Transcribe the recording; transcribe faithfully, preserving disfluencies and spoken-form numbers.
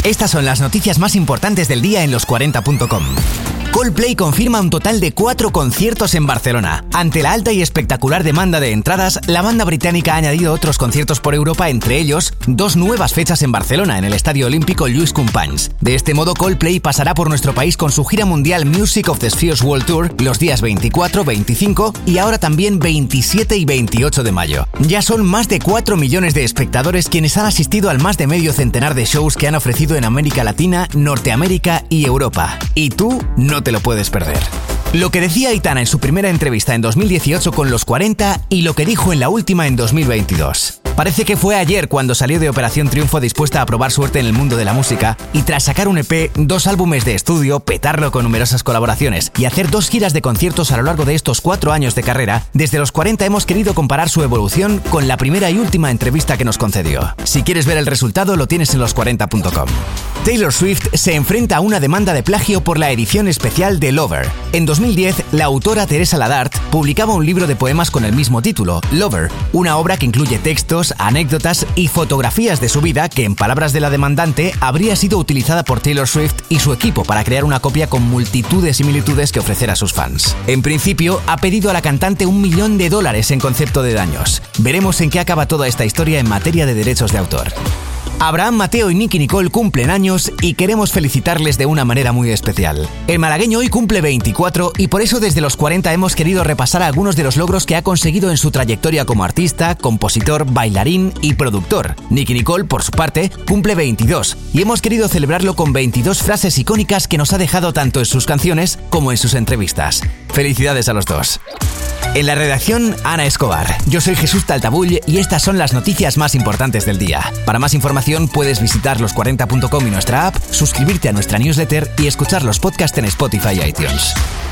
Estas son las noticias más importantes del día en los cuarenta punto com. Coldplay confirma un total de cuatro conciertos en Barcelona. Ante la alta y espectacular demanda de entradas, la banda británica ha añadido otros conciertos por Europa, entre ellos dos nuevas fechas en Barcelona, en el Estadio Olímpico Lluís Companys. De este modo, Coldplay pasará por nuestro país con su gira mundial Music of the Spheres World Tour los días veinticuatro, veinticinco y ahora también veintisiete y veintiocho de mayo. Ya son más de cuatro millones de espectadores quienes han asistido al más de medio centenar de shows que han ofrecido en América Latina, Norteamérica y Europa. Y tú no te lo puedes perder. Lo que decía Aitana en su primera entrevista en dos mil dieciocho con los cuarenta y lo que dijo en la última en dos mil veintidós. Parece que fue ayer cuando salió de Operación Triunfo dispuesta a probar suerte en el mundo de la música y tras sacar un E P, dos álbumes de estudio, petarlo con numerosas colaboraciones y hacer dos giras de conciertos a lo largo de estos cuatro años de carrera, desde los cuarenta hemos querido comparar su evolución con la primera y última entrevista que nos concedió. Si quieres ver el resultado, lo tienes en los cuarenta punto com. Taylor Swift se enfrenta a una demanda de plagio por la edición especial de Lover. En dos mil diez, la autora Teresa Ladart publicaba un libro de poemas con el mismo título, Lover, una obra que incluye textos, anécdotas y fotografías de su vida que, en palabras de la demandante, habría sido utilizada por Taylor Swift y su equipo para crear una copia con multitud de similitudes que ofrecer a sus fans. En principio, ha pedido a la cantante un millón de dólares en concepto de daños. Veremos en qué acaba toda esta historia en materia de derechos de autor. Abraham Mateo y Nicki Nicole cumplen años y queremos felicitarles de una manera muy especial. El malagueño hoy cumple veinticuatro y por eso desde los cuarenta hemos querido repasar algunos de los logros que ha conseguido en su trayectoria como artista, compositor, bailarín y productor. Nicki Nicole, por su parte, cumple veintidós y hemos querido celebrarlo con veintidós frases icónicas que nos ha dejado tanto en sus canciones como en sus entrevistas. Felicidades a los dos. En la redacción, Ana Escobar. Yo soy Jesús Taltabull y estas son las noticias más importantes del día. Para más información puedes visitar los cuarenta punto com y nuestra app, suscribirte a nuestra newsletter y escuchar los podcasts en Spotify y iTunes.